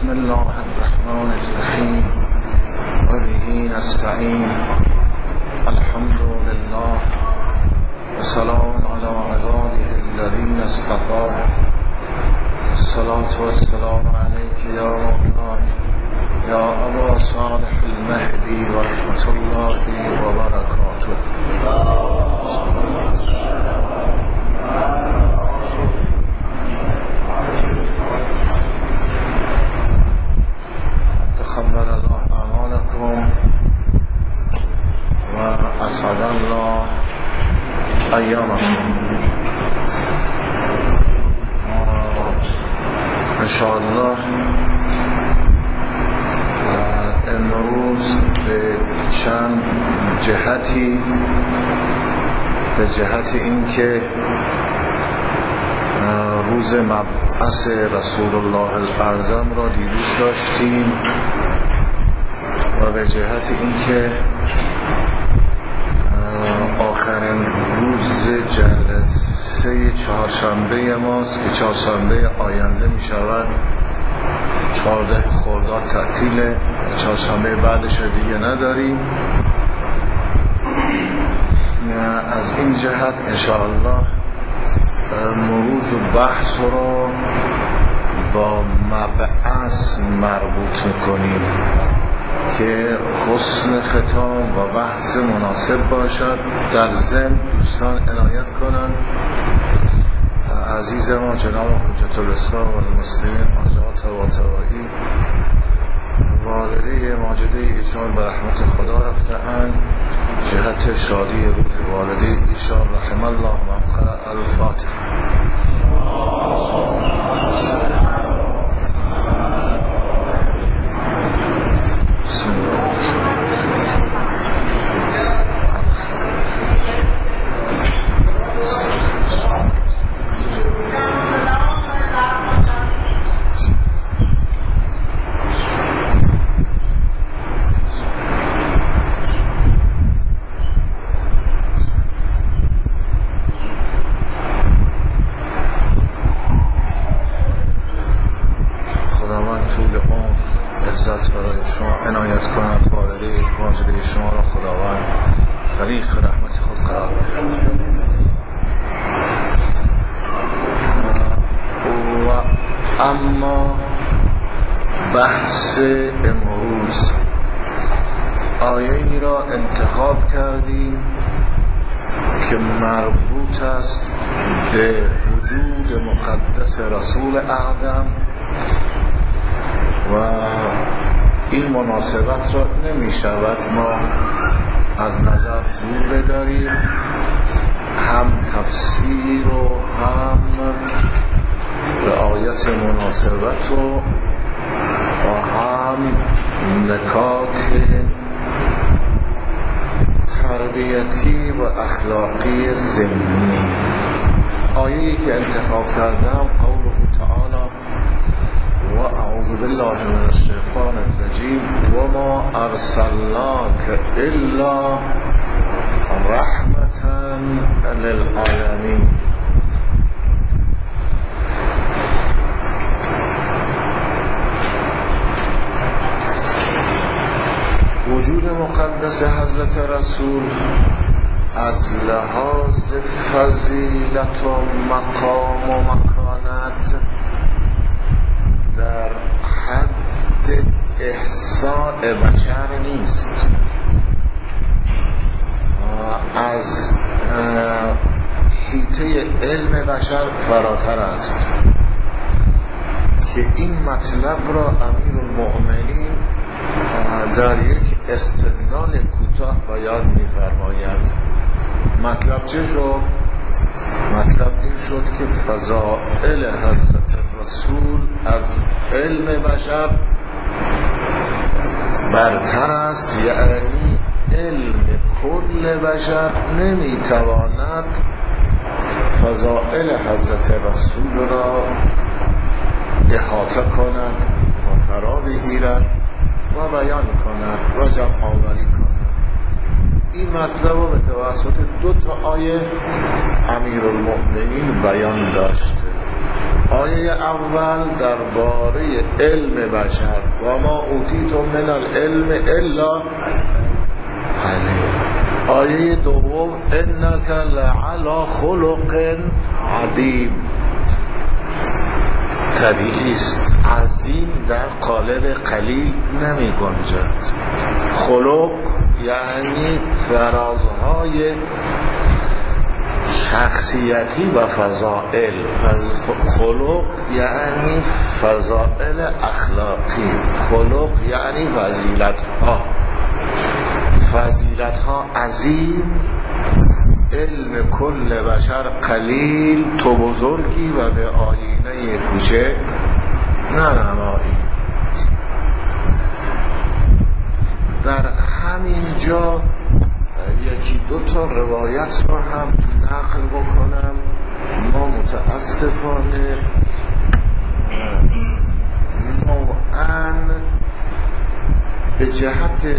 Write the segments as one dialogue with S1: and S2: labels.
S1: بسم الله الرحمن الرحیم و به نستعین الحمد لله و سلام علی عباده الذین اصطفی الصلاة والسلام علیک یا مولاي یا ابا صالح المهدی و رحمت الله و برکاته. تقبل الله اعمالكم و اسعد الله ایامكم. انشاءالله امروز به چند جهتی، به جهت اینکه روز مبعث رسول الله الاعظم را دیروز داشتیم و به جهت اینکه آخرین روز جلسه چهارشنبه ماست که چهارشنبه آینده می شود 14 خرداد تعطیله، چهارشنبه بعدش دیگه نداریم. از این جهت انشاءالله موضوع بحث رو با مبعث مربوط میکنیم که حسن ختام و بحث مناسب باشد. در ضمن دوستان عنایت کنند عزیز ما جناب حجت الاسلام و المسلمین آقا طباطبایی والده ماجده ایشان به رحمت خدا رفته‌اند، جهت شادی روح والده ایشان رحم الله من قرأ الفاتحه. بسم الله. اما بحث امروز آیه‌ای را انتخاب کردیم که مربوط است به وجود مقدس رسول اعظم و این مناسبت را نمی شود ما از نظر دور بداریم، هم تفسیر و هم رعایت مناسبت و هم نکات تربیتی و اخلاقی ضمنی. آیه‌ای که انتخاب کردم قوله تعالی و اعوذ بالله من الشیطان الرجیم و ما ارسلناک الا رحمتا للعالمین. وجود مقدس حضرت رسول از لحاظ فضیلت و مقام و مکانت در حد احساء بشر نیست، از حیطه علم بشر فراتر است که این مطلب را امیرالمؤمنین در یک استدلال کوتاه بیان می‌فرمایند. مطلب چه شد؟ مطلب این شد که فضائل حضرت رسول از علم بشر برتر است، یعنی علم کل بشر نمیتواند فضائل حضرت رسول را احاطه کند و فرا بگیرد و بیان کند و جمع آوری کند. این مطلب رو به توسط 2 آیه امیرالمؤمنین بیان داشته. آیه اول درباره علم بشر و ما اوتیتم من العلم الا قلیلا. آیه دوم انک لعلی خلق عظیم. طبیعی است عظیم در قالب قلیل نمی گنجد. خلق یعنی فرازهای شخصیتی و فضائل. خلق یعنی فضائل اخلاقی. خلق یعنی فضیلت ها عظیم. علم کل بشر قلیل. تو بزرگی و به آینه کوچه ننمایی. در همین جا یکی دو تا روایت رو هم نقل بکنم. ما متاسفانه نوعاً به جهت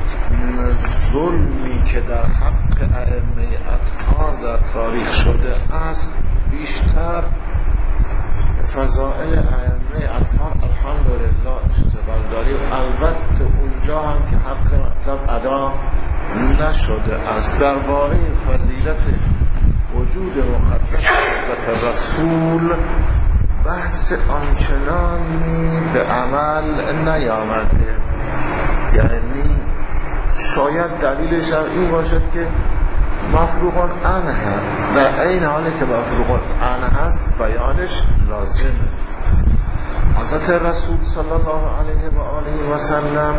S1: ظلمی که در حق ائمه اطهار در تاریخ شده است بیشتر فضائل ائمه اطهار الحمدلله اشتغال داریم. البته اونجا هم که حق مطلب ادا نشده است. درباره فضیلت وجود مقدس حضرت رسول بحث آنچنانی به عمل نیامده. یعنی شاید دلیل شرعی باشد که مفروغ عنه، در این حالی که مفروغ عنه هست بیانش لازمه. حضرت رسول صلی الله علیه و آله و سلم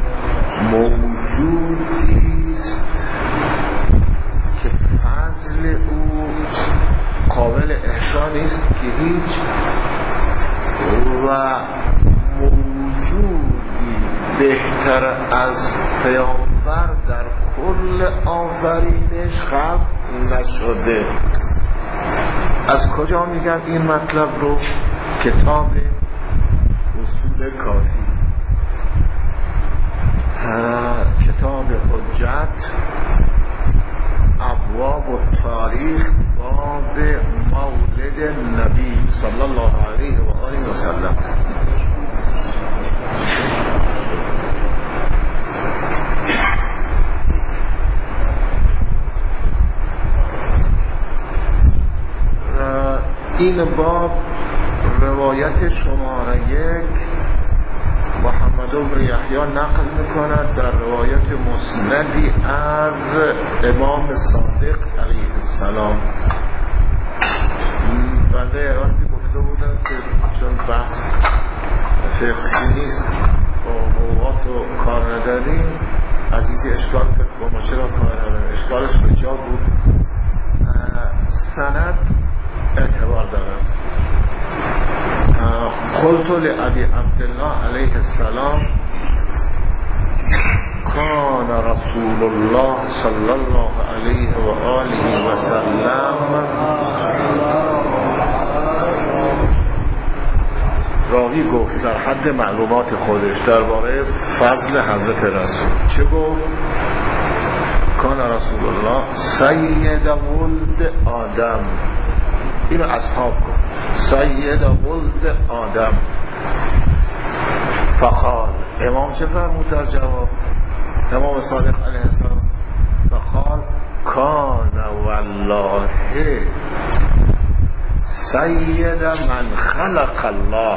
S1: موجودی است که فضل او قابل احسانی است که هیچ و موجودی بهتر از پیامبر در کل آفرینش خلق نشده. از کجا میگم این مطلب رو؟ کتاب اصول کافی، کتاب حجت، ابواب التاریخ، باب مولد نبی صلی الله علیه و آله و سلم. این باب روایت شماره 1 محمد بن یحیی نقل میکند در روایت مسندی از امام صادق علیه السلام. بنده وقتی گفته بودم که چون بحث فقهی نیست با موضوعات و کار نداریم، عزیزی اشکال کرد ما چرا کار نداریم. اشکالش به جا بود. سند اعتبار دارد. قلت لأبي عبدالله علیه السلام کان رسول الله صلی الله علیه و آله و سلم. راوی گفت در حد معلومات خودش درباره فضل حضرت رسول چه گفت؟ کان رسول الله سید ولد آدم. اینو اصحاب گفت سید ولد آدم. فقال امام چه فرمود در جواب؟ امام صادق علیه السلام فقال کان والله سید من خلق الله.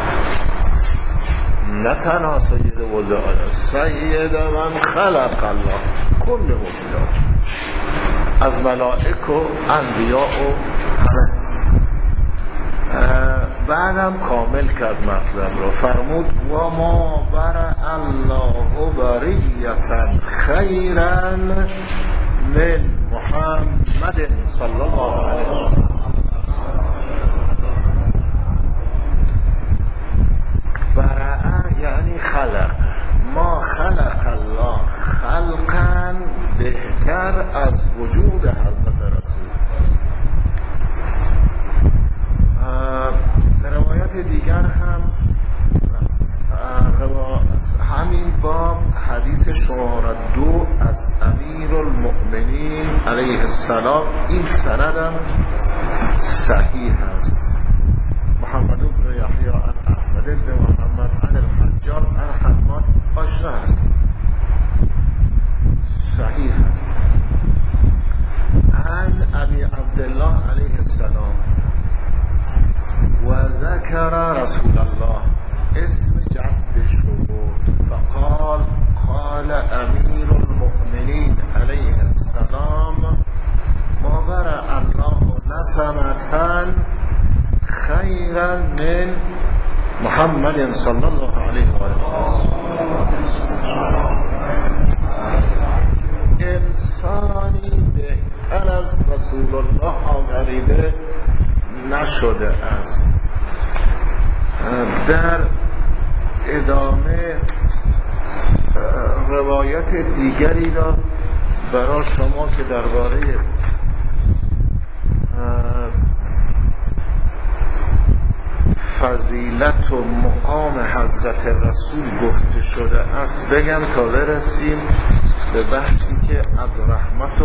S1: نه تنها سید ولد آدم، سید من خلق الله. کل موجودات از ملائک و انبیاء و همه. بعدم کامل کرد مطلب رو. فرمود و ما برع الله بریتا خیرا من محمد صلی الله علیه و سلم. برع یعنی خلق. ما خلق الله خلقا بهتر از وجود حضرت رسول. روایت دیگر هم همین باب حدیث شماره 2 از امیر المؤمنین علیه السلام. این سندم صحیح است. ابن محمد عن الحجاج عن حماد آشنا هست، صحیح هست. عن ابی عبدالله علیه السلام و ذکر رسول الله، اسم جدش رو برد، فقال قال امیر المؤمنین علیه السلام ما برأ الله نسمة خیرا من محمد صلی الله علیه و آله. انسانی بهتر از رسول الله آفریده نشده است. در ادامه روایت دیگری را برای شما که درباره فضیلت و مقام حضرت رسول گفته شده است بگم تا برسیم به بحثی که از رحمت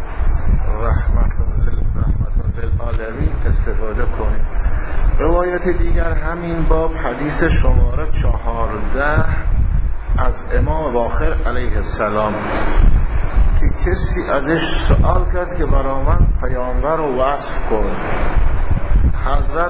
S1: للعالمین استفاده کنیم. روایت دیگر همین باب حدیث شماره 14 از امام باقر علیه السلام که کسی ازش سوال کرد که برای من پیامبر رو وصف کن. حضرت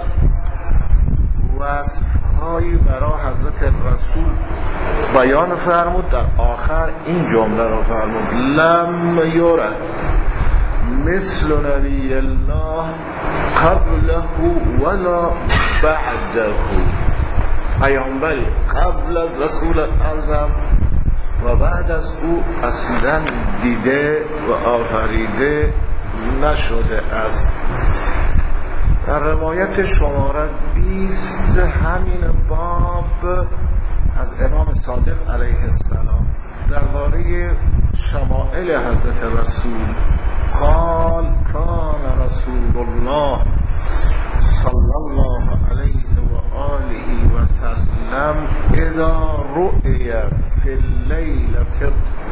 S1: وصفهایی برای حضرت رسول بیان فرمود، در آخر این جمله رو فرمود لم یره مثل نبی الله قبله ولا بعده، پیامبری قبل از رسول اعظم و بعد از او اصلا دیده و آفریده نشده است. در روایت شماره 20 همین باب از امام صادق علیه السلام درباره شمائل حضرت رسول قال کان رسول الله صلی الله علیه و آله و سلم اذا رؤی فی اللیلة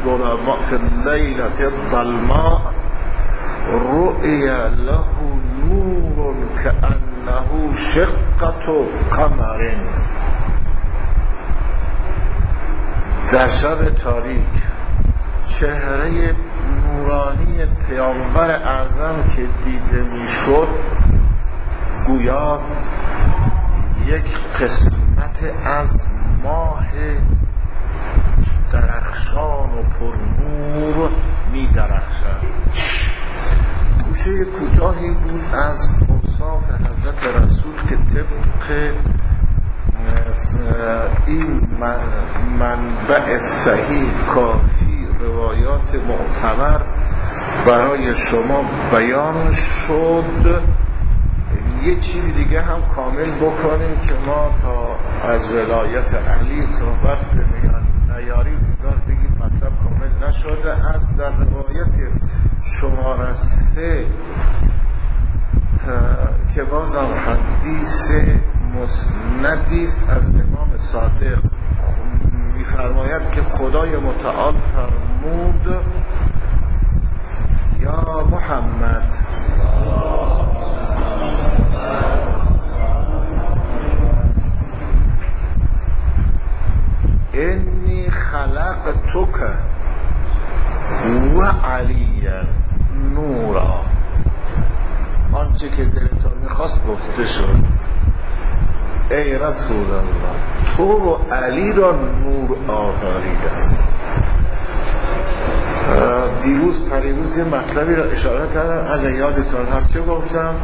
S1: الظلماء رؤی له نور كأنه شقة قمر. در شب تاریک چهره نورانی پیامبر اعظم که دیده میشد گویا یک قسمت از ماه درخشان و پرنور می درخشد. گوشه کوتاهی بود از اوصاف حضرت رسول که طبق این منبع صحیح کافی روایات معتبر برای شما بیان شد. یه چیزی دیگه هم کامل بکنیم که ما تا از ولایت علی صحبت نیاریم انگار بگید مطلب کامل نشده است. در روایت شماره 3 که بازم حدیث مسندی است از امام صادق می‌فرماید که خدای متعال فرمود یا محمد انی خلقتک و علی نورا. آنچه که دلتون میخواست گفته شد ای رسول الله تو و علی را نور آفریدم. پریروز یه مطلبی را اشاره کردم اگر یادتون هست. چه گفتم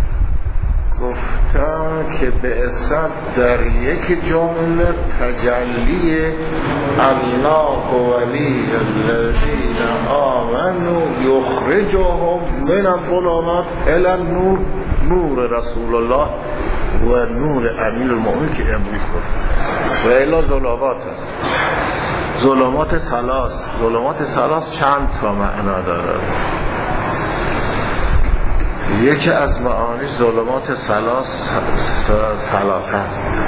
S1: که به اصد در یک جمله تجلی الله ولی الذین آمنوا یخرجهم من الظلمات الی النور، نور رسول الله و نور امیر المؤمنین که امروز گفت و الی ظلمات هست. ظلمات ثلاث چند تا معنا دارد. یکی از معانی ظلمات ثلاث هست.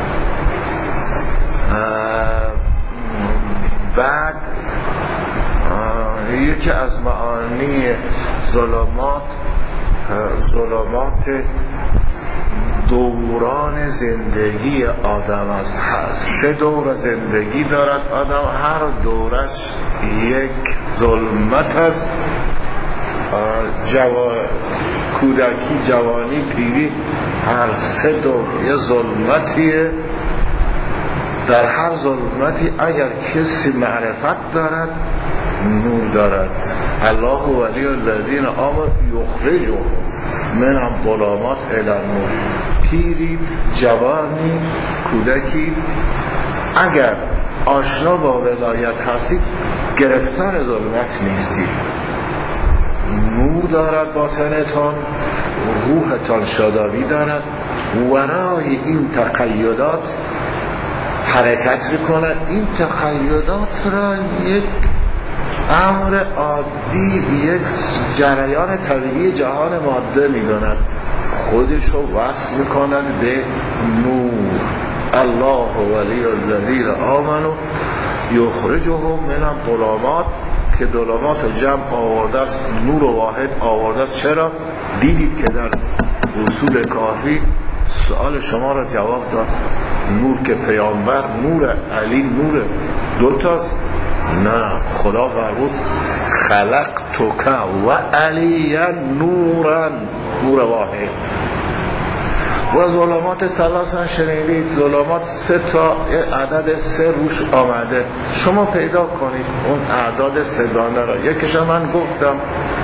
S1: بعد یکی از معانی ظلمات دوران زندگی آدم است. 3 دور زندگی دارد آدم، هر دورش یک ظلمت است. کودکی، جوانی، پیری، هر 3 دور یه ظلمتیه. در هر ظلمتی اگر کسی معرفت دارد نور دارد. الله ولی الذین آمنوا یخرجهم من الظلمات الی النور. پیری، جوانی، کودکی اگر آشنا با ولایت هستید گرفتار ظلمت نیستید. نور دارد باطنتان، روحتان شادابی دارد. ورای این تقیدات حرکت میکنند. این تقیدات را یک امر عادی، یک جریان طبیعی جهان ماده میدونند، خودش رو وصل میکنند به نور. الله ولی الذین آمنوا یخرجهم من الظلمات، که ظلمات جمع آورده است، نور واحد آورده است. چرا؟ دیدید که در اصول کافی سوال شما را جواب داد. نور که پیامبر، نور علی، نور دوتاست. نه، خدا فرمود خلقتک و علی نورا، نور واحد. و ظلمات ثلاثا شنیدید، ظلمات 3 تا عدد 3 روش آمده، شما پیدا کنید اون اعداد 3 را. یکیش من گفتم،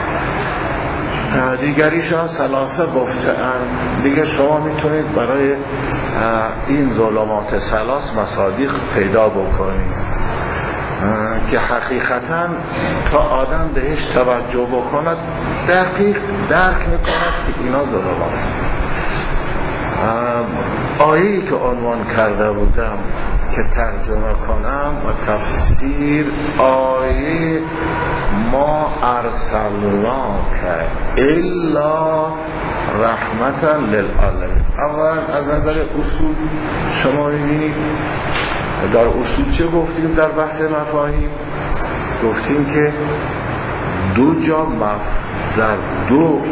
S1: دیگریش ها ثلاثه گفتن. دیگه شما میتونید برای این ظلمات ثلاث مصادیق پیدا بکنید که حقیقتا تا آدم بهش توجه بکند دقیق درک میکند که اینا ظلمات. آیه‌ای که عنوان کرده بودم که ترجمه کنم و تفسیر، آیه ما ارسلناک الا رحمتا للعالمین. اولا از نظر اصول شما میبینید در اصول چه گفتیم در بحث مفاهیم؟ گفتیم که در دو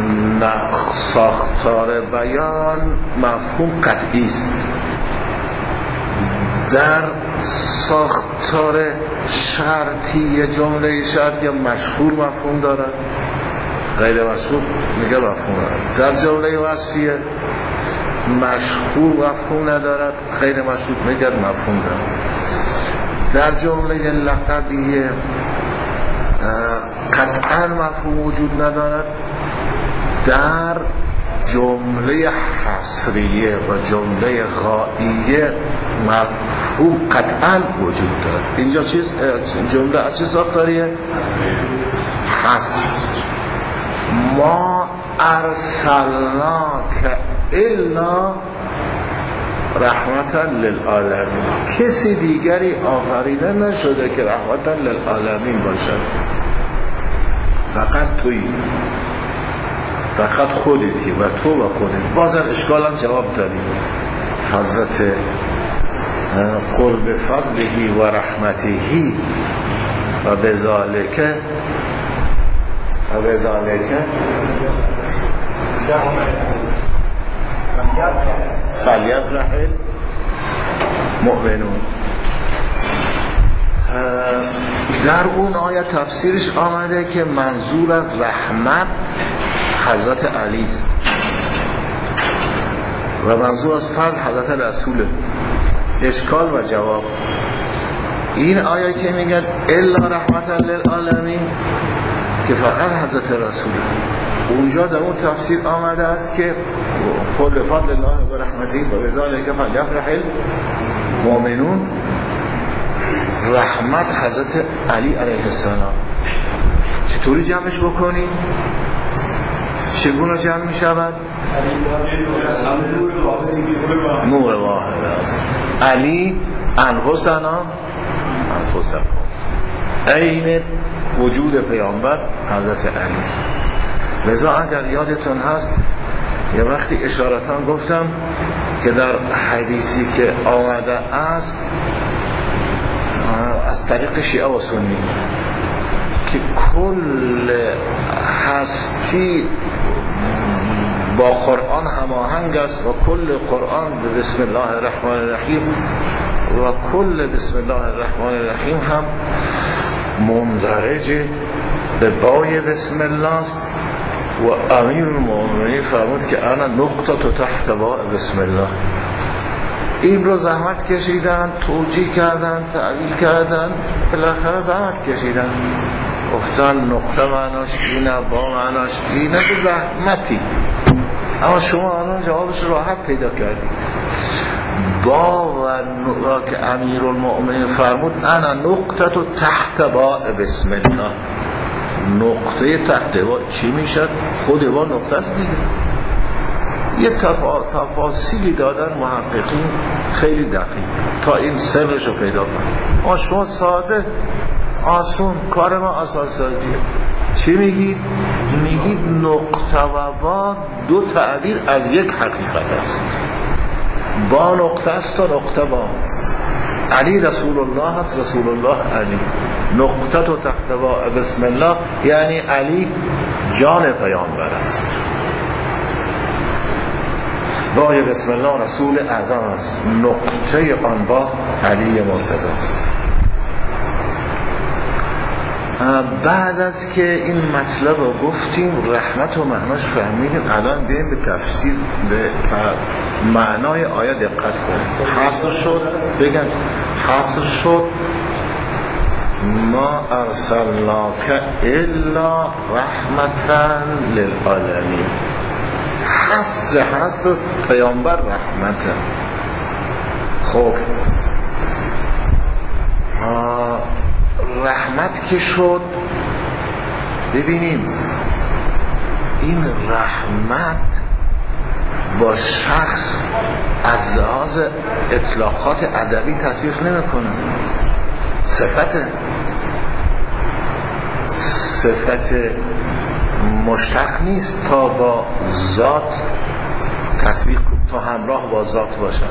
S1: ساختار بیان مفهوم قطعی است. در ساختار شرطی یه جمله شرطی یا مشهور مفهوم دارد، غیر مشهور میگه مفهوم دارد. در جمله وصفیه مشهور مفهوم ندارد، غیر مشهور میگه مفهوم دارد. در جمله لقبیه قطعا مفهوم وجود ندارد. در جمله حصریه و جمله غائیه مفهوم قطعا وجود دارد. اینجا جمله از چه ساختاریه؟ حصر. ما ارسلناک الا رحمتا للعالمین. کسی دیگری آفریده نشده که رحمتا للعالمین باشد، فقط تویی، فقط خودتی و تو و خودت. بازم اشکال هم جواب دادیم. حضرت قل بفضله و رحمته و بذالک فلیفرح المؤمنون. در اون آیه تفسیرش آمده که منظور از رحمت حضرت علی است و منظور از فضل حضرت رسوله. اشکال و جواب. این آیه که میگن الا رحمتا للعالمین که فقط حضرت رسوله، اونجا در اون تفسیر آمده است که قل بفضل الله و رحمته و بذالک فلیفرح المؤمنون. رحمت حضرت علی علیه السلام. چطوری جمعش بکنی؟ چگونه جمع می شود؟ نور واحد است. علی انفسنا از حسن عین وجود پیامبر حضرت علی. لذا اگر یادتون هست یه وقتی اشارتان گفتم که در حدیثی که آمده است از طریق شیعه و سنی که کل هستی با قرآن هماهنگ است و کل قرآن به بسم الله الرحمن الرحیم و کل بسم الله الرحمن الرحیم هم مندرج به بای بسم الله است. و امیر المؤمنین فرمود که انا نقطه تحت بای بسم الله. این رو زحمت کشیدن، توجیه کردن، تعبیر کردن، بالاخره زحمت کشیدن، گفتن نقطه معناش اینه، با معناش اینه، به زحمتی. اما شما الان جوابش راحت پیدا کردید. با و که امیر المؤمنین فرمود انا نقطه تحت با بسم الله. نقطه تحت با چی میشد؟ خود با نقطه است دیگه. یه تفاصیلی دادن محققین خیلی دقیق تا این سرش رو پیدا کنید. ما شما ساده آسون، کار ما آسان سازیه. چی میگید؟ میگید نقطه و با دو تعبیر از یک حقیقت است. با نقطه است و نقطه با. علی رسول الله است، رسول الله علی. نقطه تو تحت با بسم الله یعنی علی جان پیامبر است. بای بسم الله رسول اعظم است، نقطه آن با علی مرتضی است. بعد از که این مطلب رو گفتیم، رحمت و معناش فهمیدیم، الان بریم به تفسیر، به معنای آیه دقت کنیم. حاصل شد بگن حاصل شد ما ارسلناک الا رحمتا للعالمین. حصر پیامبر رحمته. خب رحمت که شد، ببینیم این رحمت با شخص از لحاظ اطلاقات ادبی تطبیق نمیکنه. صفت مشتق نیست تا با ذات تطبیق، تا همراه با ذات باشد.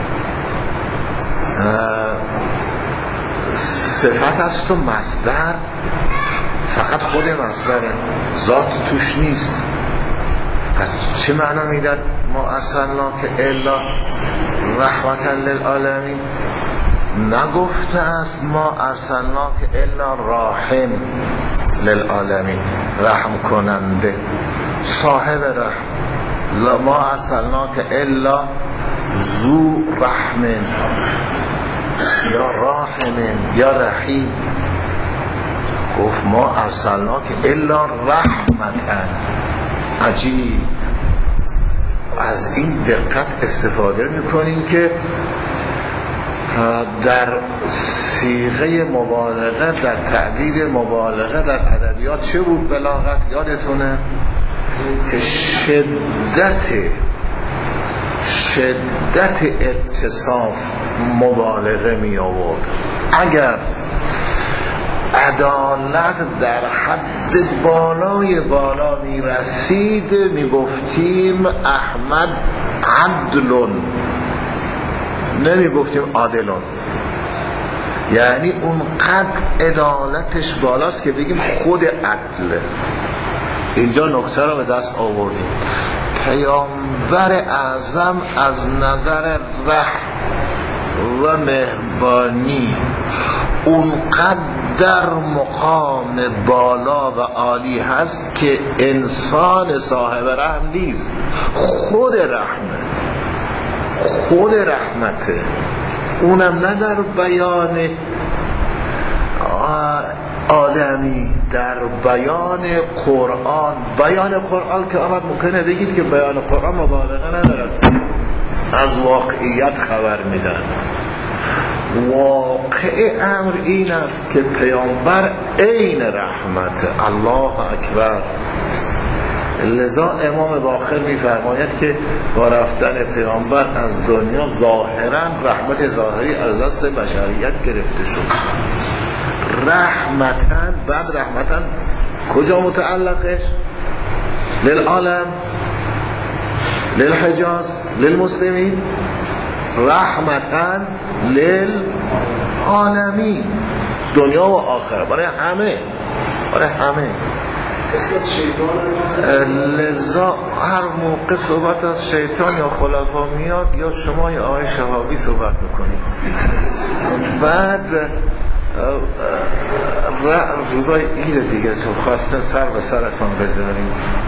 S1: صفت است و مصدر فقط خود مصدره، ذات توش نیست. پس چه معنا میداد ما ارسلناک الا رحمتا للعالمین؟ نگفته است ما ارسلناک الا راحم للعالمین، رحم کننده، صاحب رحم. ما ارسلناک الا ذو رحم یا راحم یا رحیم. گفت ما ارسلناک الا رحمتا. عجیب. از این دقت استفاده میکنیم که در صیغه مبالغه، در تعبیر مبالغه در ادبیات چه بود بلاغت؟ یادتونه که شدت اتصاف مبالغه می آورد. اگر عدالت در حد بالای بالا می رسید می گفتیم احمد عدلون، نمی گفتیم عادلون. یعنی اونقدر عدالتش بالاست که بگیم خود عدله. اینجا نکته رو به دست آوردیم. پیامبر اعظم از نظر رحم و مهربانی اونقدر مقام بالا و عالی هست که انسان صاحب رحم نیست، خود رحمته. اونم نه در بیان آدمی، در بیان قرآن. بیان قرآن که آمد ممکنه بگید که بیان قرآن مبالغه ندارد، از واقعیت خبر میدن. واقع امر این است که پیامبر عین رحمت. الله اکبر. لذا امام باقر میفرماید که با رفتن پیامبر از دنیا ظاهرا رحمت ظاهری از دست بشریت گرفته شد. رحمتن، بعد رحمتن کجا متعلقش؟ للعالم، للحجاز، للمسلمین. رحمتن للعالمین، دنیا و آخرت، برای همه. لذا هر موقع صحبت از شیطان یا خلفا میاد یا شما یا آقای شهابی صحبت میکنید. بعد روزای عید دیگه چون خواسته سر به سرتان بذاریم،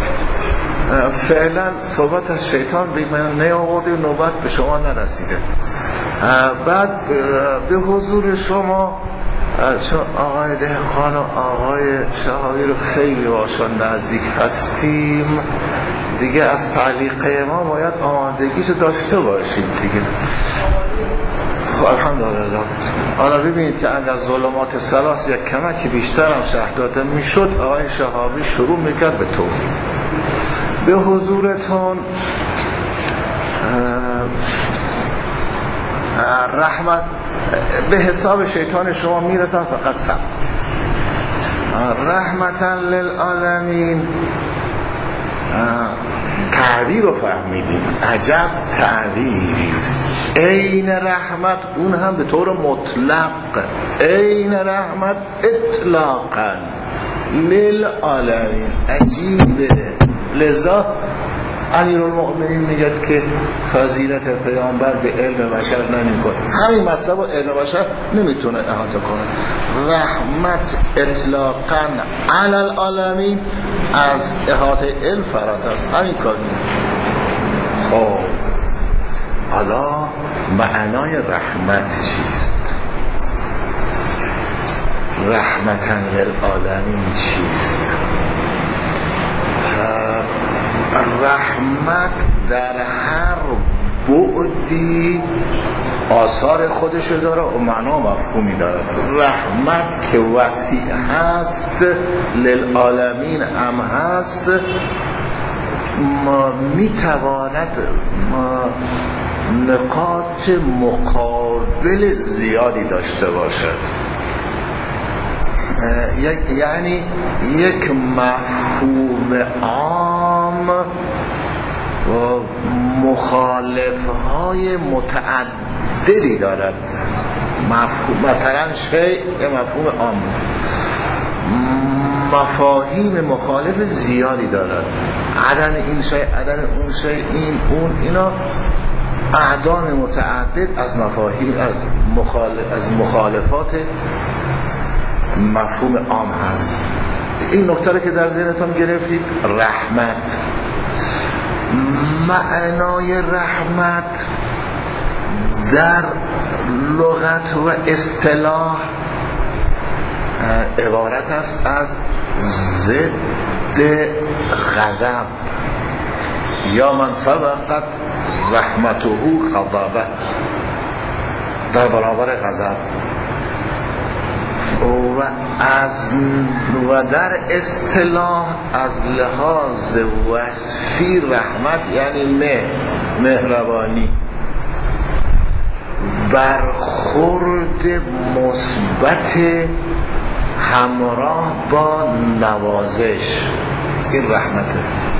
S1: فعلا صحبت از شیطان به من نیاورده و نوبت به شما نرسیده. بعد به حضور شما چون آقای دهقان و آقای شهابی رو خیلی باشان نزدیک هستیم دیگه، از تعلیقه ما باید آمادگیشو داشته باشیم دیگه. خب الحمدلله. حالا ببینید که اگر ظلمات ثلاث یک کمکی بیشتر هم شرح داده میشد، آقای شهابی شروع میکرد به توضیح. به حضورتون رحمت به حساب شیطان شما میرسن، فقط سب رحمتا للعالمین. تعبیر رو فهمیدیم، عجب تعبیری است. عین رحمت، اون هم به طور مطلق، عین رحمت اطلاقا للعالمین، عجیبه. لذا امیرالمؤمنین میگه که فضیلت پیامبر به علم بشر نمیکنه، همین مطلب علم بشر نمیتونه احاطه کنه. رحمت اطلاقا علی العالمین از احاطه علم فراتر است، همین کاری. خب حالا معنای رحمت چیست؟ رحمتا للعالمین چیست؟ رحمت در هر بعدی آثار خودشو داره و معنا مفهومی داره. رحمت که وسیع هست، للعالمین هم هست، میتواند نقاط مقابل زیادی داشته باشد. یعنی یک مفهوم عام و مخالفهای متعددی دارد. مثلا شیء مفهوم عام، مفاهیم مخالف زیادی دارد. عدم این شیء، عدم اون شیء، این اون، اینا اعدام متعدد از مفاهیم از مخالفات مفهوم عام هست. این نکته رو که در ذهنتون گرفتید، رحمت، معنای رحمت در لغت و اصطلاح عبارت است از ضد غضب، یا من سبقت رحمته غضبه، در برابر غضب. و در اصطلاح از لحاظ وصفی رحمت یعنی مهربانی، برخورد مثبت همراه با نوازش، این رحمته.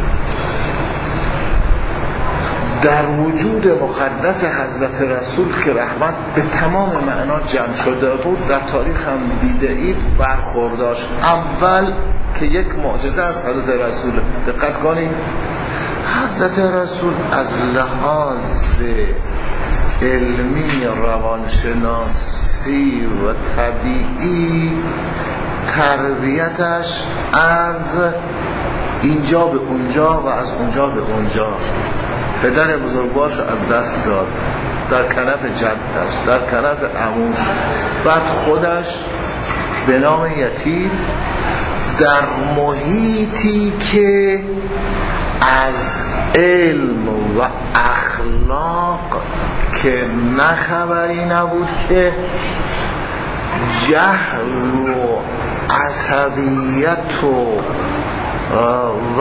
S1: در وجود مقدس حضرت رسول که رحمت به تمام معنا جمع شده بود، در تاریخ هم دیده اید برخورداش. اول که یک معجزه از حضرت رسول، دقت کنید، حضرت رسول از لحاظ علمی، روانشناسی و طبیعی تربیتش از اینجا به اونجا و از اونجا به اونجا. پدر بزرگوارش از دست داد در کنف جدش، در کنف عموش، بعد خودش به نام یتیم در محیطی که از علم و اخلاق که نه خبری نبود، که جهل و عصبیت و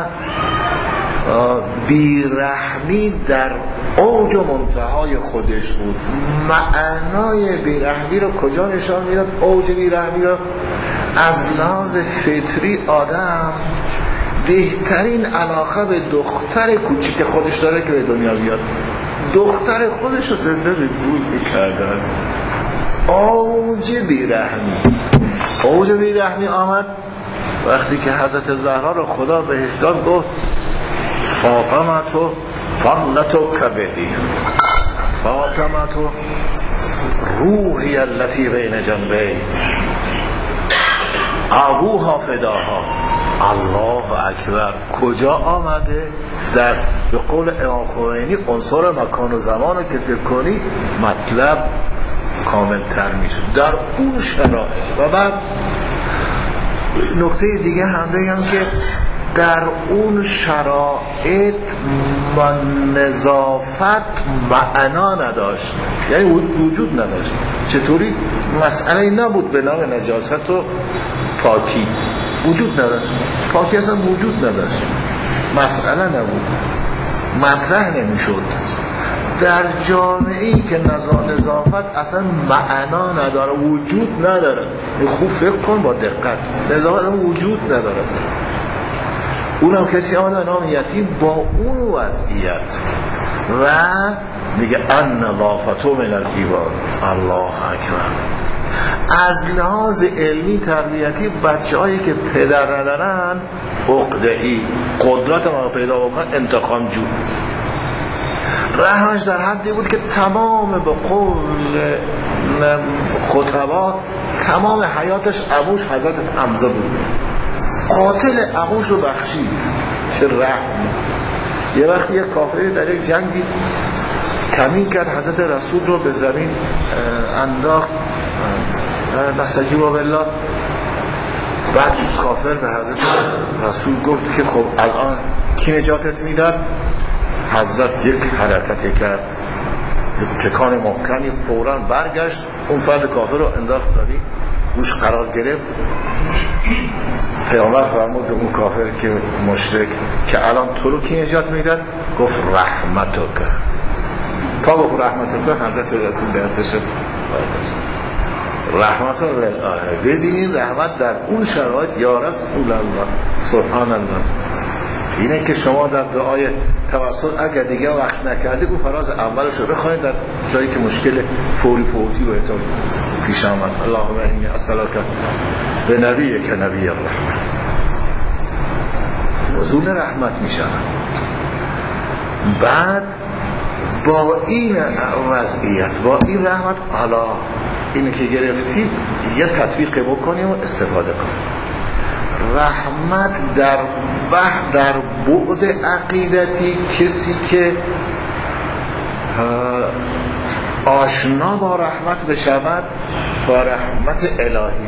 S1: بیرحمی در اوج و منتهای خودش بود. معنای بیرحمی رو کجا نشان میداد؟ اوج بیرحمی رو از لحاظ فطری آدم بهترین علاقه به دختر کوچیک خودش داره که به دنیا بیاد. دختر خودش رو زنده به گول میکردن. اوج بیرحمی آمد وقتی که حضرت زهرا رو خدا بهش داد گفت فاطمه فضلت کبدی، فاطمه روحی التي بین جنبی ابوها فداها. الله اکبر. کجا آمده؟ در به قول امام خمینی عنصر مکان و زمان رو که فکر کنی مطلب کامل تر میشه در اون شرایط. و بعد نکته دیگه هم بگم که در اون شرایط نظافت معنا نداشت، یعنی وجود نداشت. چطوری؟ مسئله نبود به نام نجاست و پاکی، وجود نداشت. پاکی اصلا وجود نداشت، مسئله نبود، مطرح نمیشد. در جامعه‌ای که نظافت اصلا معنا نداره، وجود نداره، خوب فکر کن با دقت، نظافت وجود نداره. اونم کسی آمده نام یتیم با اون وضعیت و میگه ان نظافتو من الایمان. الله اکبر. از لحاظ علمی تربیتی بچه‌هایی که پدر ندارن عقده‌ای، قدرت ما پیدا بکنن، انتقام جو. رحمش در حدی بود که تمام به قول خطبا تمام حیاتش ابوش حضرت حمزه بود. قاتل عموش رو بخشید. چه رحم. یه وقتی یک کافری در یک جنگی کمین کرد، حضرت رسول رو به زمین انداخت، نستجیب بالله. بعد کافر به حضرت رسول گفت که خب الان کی نجاتت میداد؟ حضرت یک حرکتی کرد، تکان محکمی، فوراً برگشت، اون فرد کافر رو انداخت زمین، روش قرار گرفت. پیامبر فرمود به اون کافر که مشرک که الان تو رو کی نجات میداد؟ گفت رحمتک. تا گفت رحمتک حضرت رسول دسته شد رحمت الله. ببینید رحمت در اون شرایط یا رسول الله سبحان الله. اینه که شما در دعای توسل اگر دیگه وقت نکردید اون فراز اولش رو بخونید در جایی که مشکل فوری فوتی رو اتون پیش آمد. اللهم انی اسألک به نبی که نبی الرحمت. نزول رحمت می شود. بعد با این وضعیت، با این رحمت، حالا اینو که گرفتیم یه تطبیق بکنیم و استفاده کنیم. رحمت در بعد عقیدتی، کسی که آشنا با رحمت بشود، با رحمت الهی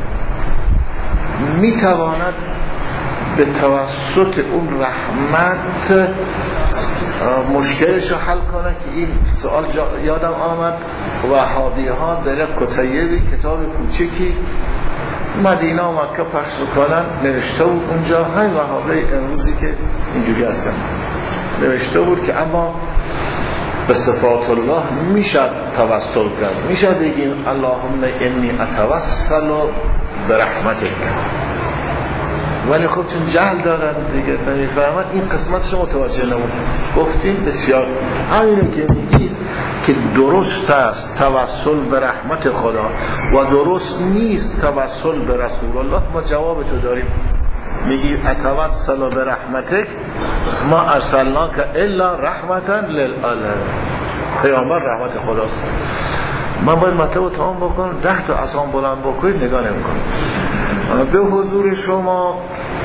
S1: میتواند به توسط اون رحمت مشکلش رو حل کنه. که این سوال یادم آمد، وهابی ها در کتیبی کتاب کوچکی مدینه و مکه پخش بکنن، نوشته بود اونجا، های وهابی امروزی که اینجوری هستن، نوشته بود که اما به صفات الله میشه توسل کرد، میشه بگیم اللهم انی اتوسل برحمتک، ولی خب چون جهل دارن دیگه نمیفهمن. این قسمت شما متوجه نمون. گفتیم بسیار همینه که میگید که درست است توسل به رحمت خدا و درست نیست توسل به رسول الله. ما جواب تو داریم، میگی اتوسل به رحمتک، ما ارسلناک الا رحمتا للعالمین. پیامبر رحمت خداست. من باید مطلب رو تمام بکنم، 10 تا اسام بلند بکنید نگاه نمی‌کنم. به حضور شما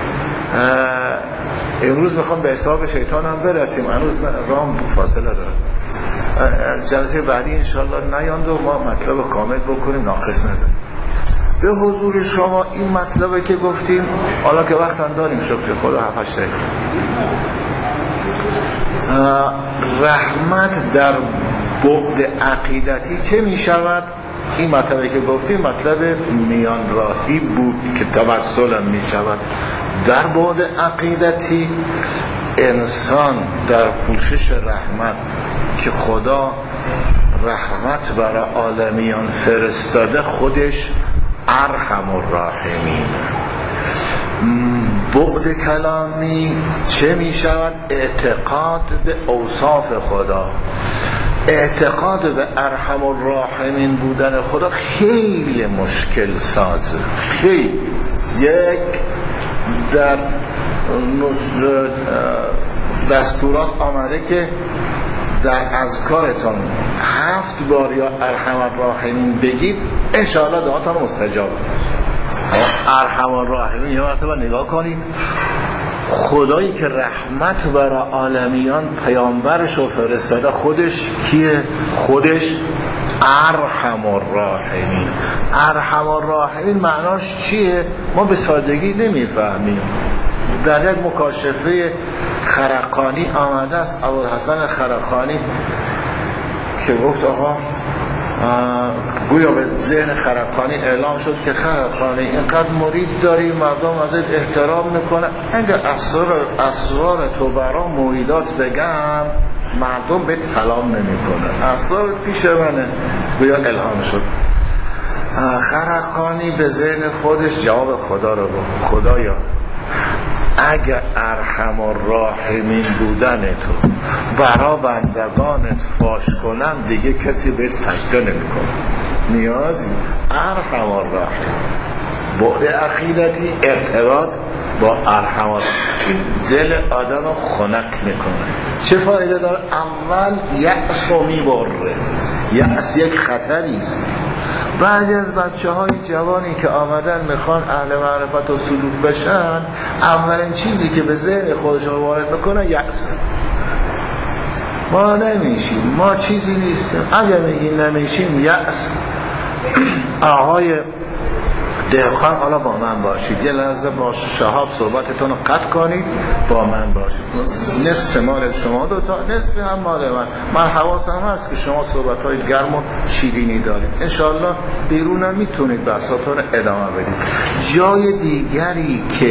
S1: امروز میخوام به حساب شیطان هم برسیم، هنوز رام فاصله داره. جلسه بعدی انشالله نیاند و ما مطلب کامل بکنیم، ناقص نزنیم. به حضور شما این مطلبه که گفتیم، حالا که وقت هم داریم شکر خدا 7-8 دقیقه. رحمت در بعد عقیدتی چه می شود؟ این مطلبی که گفتیم مطلب میان راهی بود که توسل هم می شود. در بعد عقیدتی انسان در پوشش رحمت که خدا رحمت برای عالمیان فرستاده، خودش ارحم الراحمین. بعد کلامی چه می شود؟ اعتقاد به اوصاف خدا، اعتقاد به ارحم الراحمین بودن خدا خیلی مشکل سازه. خیلی یک در دستورات آمده که در اذکارتان 7 بار یا ارحم الراحمین بگید انشاءالله دعاتان مستجاب. ارحم الراحمین یه مرتبه نگاه کنید، خدایی که رحمت برای عالمیان پیامبرش رو فرستاده خودش کیه؟ خودش ارحم الراحمین. ارحم الراحمین معناش چیه؟ ما به سادگی نمیفهمیم. در یک مکاشفه خرقانی آمده است، ابوالحسن خرقانی که گفت آقا گویا به ذهن خرقانی اعلام شد که خرقانی اینقدر مرید داری، مردم ازت احترام میکنه، اگه اسرار تو برا مریدات بگم مردم بهت سلام نمیکنه، اسرار پیش منه. گویا الهام شد. خرقانی به ذهن خودش جواب خدا رو گفت، خدایا اگه ارحم الراحمین بودن تو برا بندگانت فاش کنم دیگه کسی بهت سجده نمیکنه. نیازی ارحم الراحمین، بعد عقیدتی ارتباط با ارحم الراحمین این دل آدم رو خنک میکنه. چه فایده داره؟ اول یأس رو میبره. یأس یک خطری است. بعضی از بچه‌های جوانی که آمدن میخوان اهل معرفت و سلوک بشن، اولین چیزی که به ذهن خودشون وارد میکنه یأس. ما نمیشیم، ما چیزی نیستیم. اگر میگیم نمیشیم یأس. آقای دهقان حالا با من باشید، یه لحظه با شهاب صحبتتون رو قطع کنید، با من باشید، نصف مال شما دوتا، نصف هم مال من حواسم هست که شما صحبت‌های گرم و شیرینی دارید، انشاءالله بیرونم میتونید بحثاتون ادامه بدید. جای دیگری که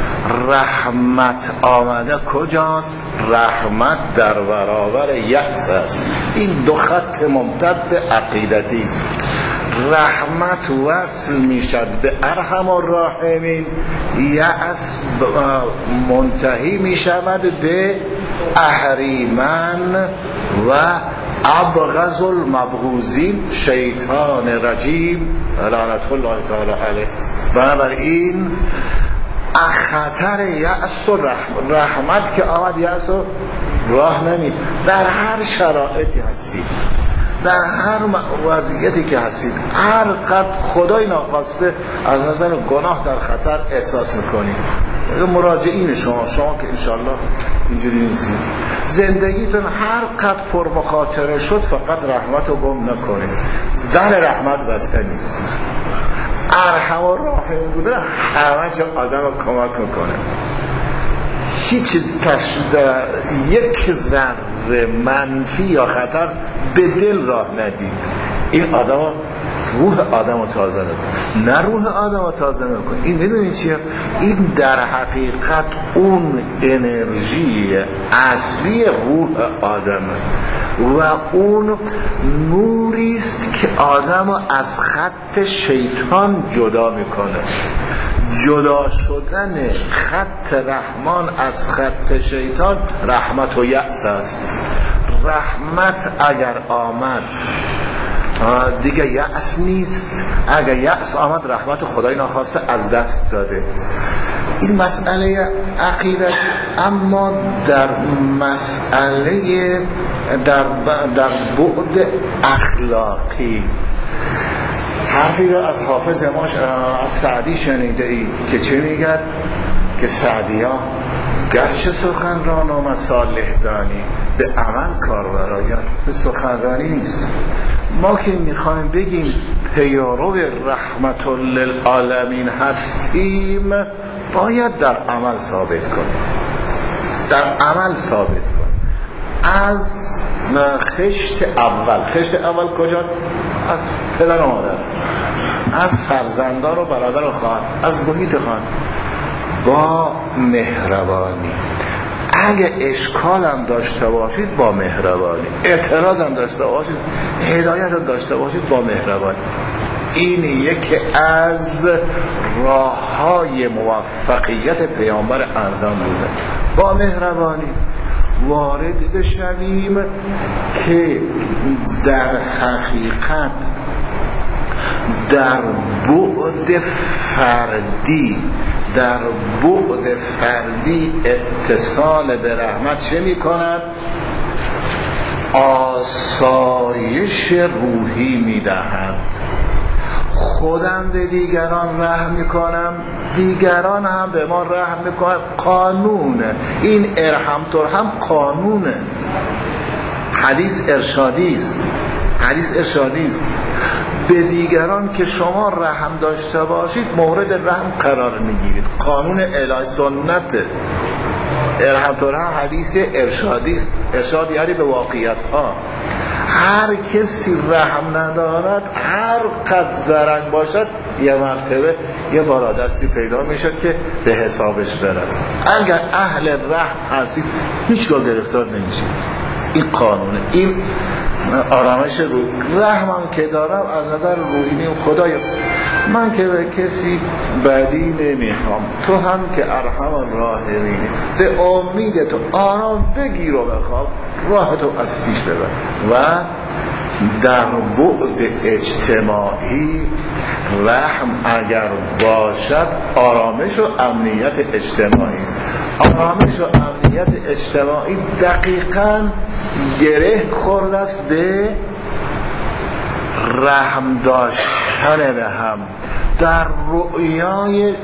S1: رحمت آمده کجاست؟ رحمت در برابر یأس است. این دو خط ممتد عقیدتی است. رحمت وصل میشد به ارحم الراحمین، یأس منتهی میشود به اهریمن و ابغض المبغوزین شیطان رجیم لعنت الله تعالی علیه. بنابراین خطر یأس و رحمت که آمد یأس و راه نمید. در هر شرایطی هستید، در هر وضعیتی که هستید، هر قد خدای ناخواسته از نظر گناه در خطر احساس میکنید، مراجعین شما که انشالله اینجوری نیستید، زندگیتون هر قد پر مخاطره شد فقط رحمت رو گم نکنید. در رحمت بسته نیست. ارحم الراحمین بوده همه جا آدم رو کمک میکنه. هیچ یک ذره منفی یا خطر به دل راه ندید. این آدم روح آدم رو تازه نکنه، نه روح آدم رو تازه نکنه. این میدونی چیه؟ این در حقیقت اون انرژی اصلی روح آدمه و اون نوریست که آدم رو از خط شیطان جدا میکنه. جدا شدن خط رحمان از خط شیطان رحمت و یأس است. رحمت اگر آمد دیگه یأس نیست، اگر یأس آمد رحمت خدای ناخواسته از دست داده. این مسئله عقیدت. اما در مسئله در بعد اخلاقی حرفی را از حافظ اماش از سعدی شنیده ای که چه میگد؟ که سعدی ها گرچه سخنران و مصالح دانی به عمل کار برایان، به سخنرانی نیست. ما که میخوایم بگیم پیارو رحمت للعالمین هستیم باید در عمل ثابت کنیم، در عمل ثابت کنیم. از خشت اول کجاست؟ از پدر و مادر، از فرزندان و برادر و خواهر، از محیط خانه، با مهربانی. اگه اشکالم داشته باشید با مهربانی، اعتراضم داشته باشید، هدایتم داشته باشید با مهربانی. این یکی از راههای موفقیت پیامبر اعظم بوده. با مهربانی وارد بشویم که در حقیقت در بعد فردی اتصال به رحمت چه میکنند؟ آسایش روحی میدهند. خودم به دیگران رحم میکنم، دیگران هم به ما رحم میکنن. قانونه این، ارحم ترحم قانونه. حدیث ارشادی است. به دیگران که شما رحم داشته باشید مورد رحم قرار میگیرید. قانون الهی سنت ارحم ترحم حدیث ارشادی است. ارشاد یعنی به واقعیت ها. هر کسی رحم ندارد، هر قد زرنگ باشد، یه مرتبه یه بارادستی پیدا میشد که به حسابش برسد. اگر اهل رحم هستید هیچگاه گرفتار نمیشید. این قانونه، این آرامش روح. رحمم که دارم از نظر روحی خدایا من که به کسی بدی نمیخوام، تو هم که ارحم الراحمینی، به امید تو آرام بگیر و بخواب، راه تو از پیش ببر. و در بعد اجتماعی رحم اگر باشد آرامش و امنیت اجتماعی است. آرامش و امنیت اجتماعی دقیقاً گره خورده است به رحم داشتن به هم در رؤیای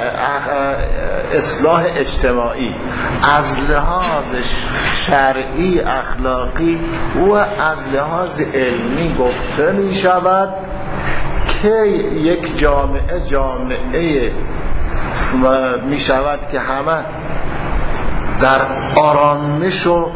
S1: اصلاح اجتماعی، از لحاظ شرعی اخلاقی و از لحاظ علمی گفته می شود که یک جامعه می شود که همه در آرامش و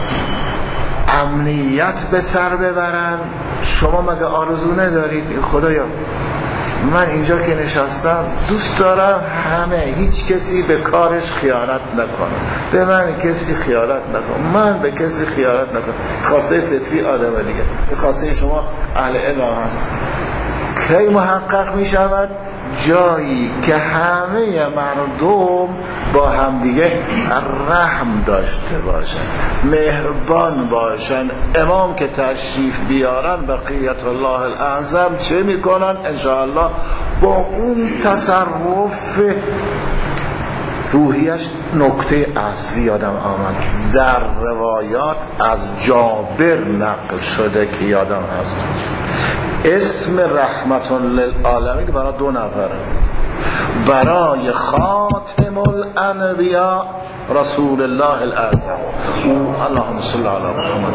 S1: امنیت به سر ببرن. شما مگه آرزو ندارید خدایا من اینجا که نشستم دوست دارم همه هیچ کسی به کارش خیانت نکنه، به من کسی خیانت نکنه، من به کسی خیانت نکنم. خواسته فطری آدم دیگه، خواسته شما اهل علم هست. کی محقق می شود؟ جایی که همه مردم با همدیگه رحم داشته باشن، مهربان باشن. امام که تشریف بیارن بقیت الله الاعظم چه میکنن؟ انشاءالله با اون تصرف روحیش نکته اصلی یادم آمد، در روایات از جابر نقل شده که یادم هست اسم رحمت للعالمین برای 2 نفر، برای خاتم الانبیاء رسول الله الاعظم اللهم صل علی محمد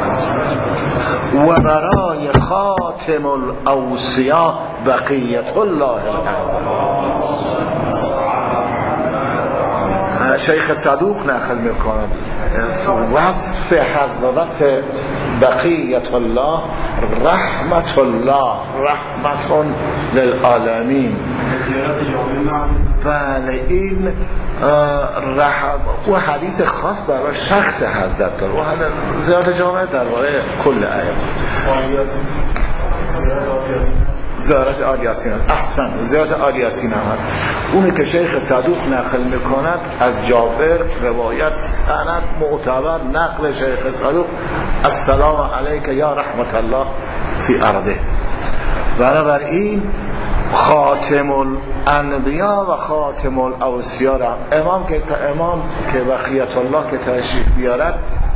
S1: و برای خاتم الاوصیاء بقیت الله الاعظم. شیخ صدوق نقل میکنند وصف حضرت بقیت الله رحمت الله، رحمت للعالمین. بله این و حدیث خاص در شخص حضرت داره و زیارت جامعه درباره کل آیات. زیارت آل یاسین، احسن، زیارت آل یاسین هم هست. اونی که شیخ صدوق نقل میکند از جابر، روایت سند معتبر، نقل شیخ صدوق السلام علیک یا رحمت الله فی ارضه. بنابراین خاتم الانبیاء و خاتم الاوصیاء را امام که بقیت الله که تشریف بیارد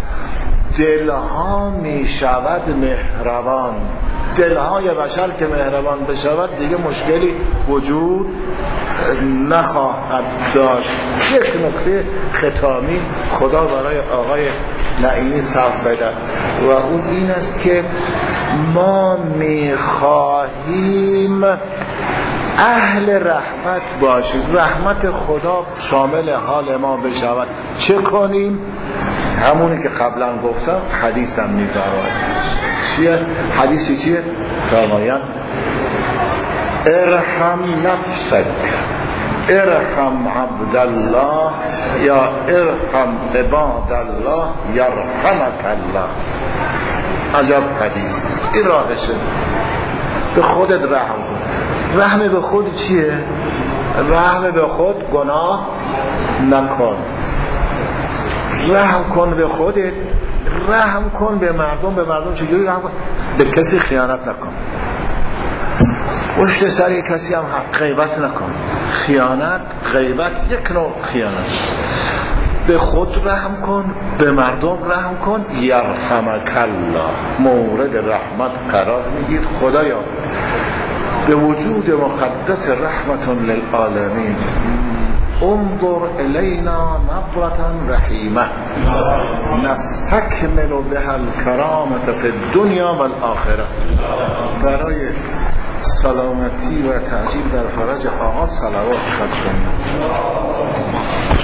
S1: دلها می شود مهربان. دلهای بشر که مهربان بشود دیگه مشکلی وجود نخواهد داشت. یک نکته ختامی خدا برای آقای نعیمی صرف زده و اون این است که ما میخواهیم اهل رحمت باشیم، رحمت خدا شامل حال ما بشود. چه کنیم؟ همونی که قبلا گفتم حدیثم می‌دارد. چیه؟ حدیثی چیه؟ فرمایند ارحم نفسک ارحم عبدالله یا ارحم عباد الله یرحمک الله. عجب حدیثی است. این راهشه. به خودت رحم کن. رحم به خود چیه؟ رحم به خود گناه نکن. رحم کن به خودت، رحم کن به مردم. به مردم چجوری رحم کن؟ به کسی خیانت نکن. پشت سر کسی هم غیبت نکن. خیانت، غیبت یک نوع خیانت. به خود رحم کن، به مردم رحم کن. یرحمک الله، مورد رحمت قرار میگیر خدایا به وجود مقدس رحمت للعالمین انظر الینا نظرة رحیمه نستکمل بها الکرامة فی الدنیا والآخرة. برای سلامتی و تعجیل در فرج آقا صلوات خواهد کنید.